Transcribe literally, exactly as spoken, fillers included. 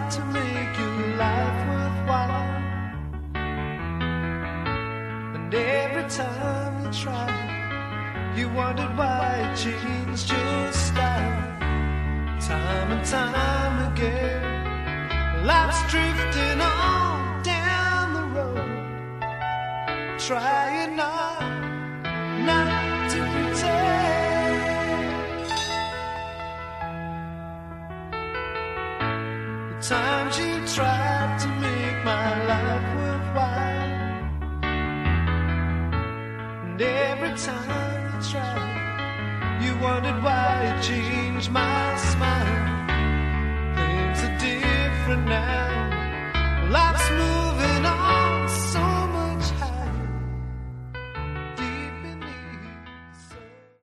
tried to make your life worthwhile, and every time you tried, you wondered why it changed your style. Time and time again, life's drifting on down the road, trying not, not to pretend. The times you tried to make my life worthwhile, and every time you tried, you wondered why it changed my smile. Things are different now, life's moving